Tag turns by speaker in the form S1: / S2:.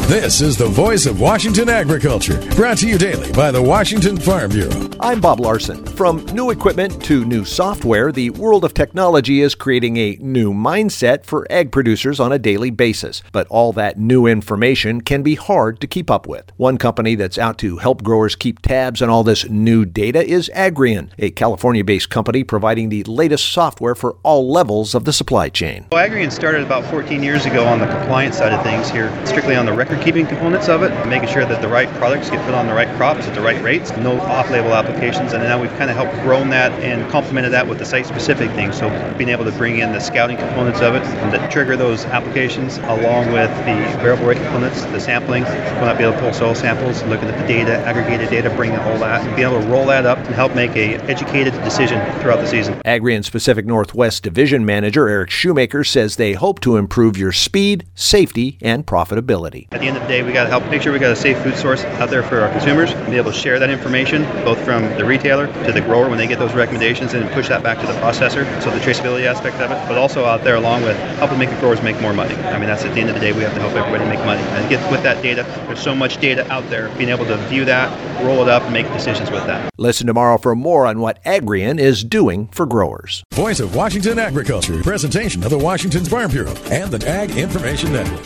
S1: This is the voice of Washington agriculture, brought to you daily by the Washington Farm Bureau.
S2: I'm Bob Larson. From new equipment to new software, the world of technology is creating a new mindset for ag producers on a daily basis. But all that new information can be hard to keep up with. One company that's out to help growers keep tabs on all this new data is Agrion, a California-based company providing the latest software for all levels of the supply chain.
S3: Well, Agrion started about 14 years ago on the compliance side of things here, strictly on the record-keeping components of it, making sure that the right products get put on the right crops at the right rates, no off-label applications, and now we've kind of helped grown that and complemented that with the site-specific things, so being able to bring in the scouting components of it and that trigger those applications along with the variable rate components, the sampling, going to be able to pull soil samples, looking at the data, aggregated data, bringing all that, and being able to roll that up and help make a educated decision throughout the season.
S2: Agrion Pacific Northwest Division Manager Eric Shoemaker says they hope to improve your speed, safety, and profitability.
S3: At the end of the day, we got to help make sure we got a safe food source out there for our consumers and be able to share that information both from the retailer to the grower when they get those recommendations and push that back to the processor, so the traceability aspect of it, but also out there along with helping make the growers make more money. I mean, that's at the end of the day, we have to help everybody make money and get with that data. There's so much data out there, being able to view that, roll it up, and make decisions with that.
S2: Listen tomorrow for more on what Agrion is doing for growers.
S1: Voice of Washington agriculture, presentation of the Washington Farm Bureau and the Ag Information Network.